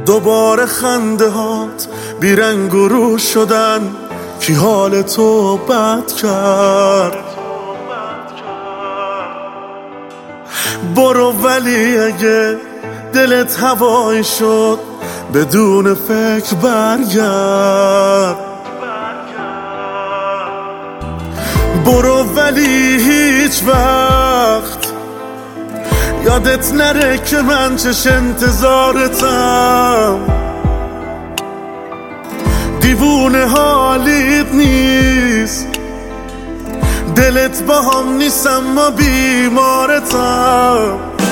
دوباره خنده هات بیرنگ و رو شدن، کی حال تو بد کرد؟ برو ولی اگه دلت هوایی شد بدون فکر برگرد. برو ولی هیچ وقت یادت نره که من چش انتظارتم. دیوونه حالیت نیست، دلت با هم نیست اما بیمارتم.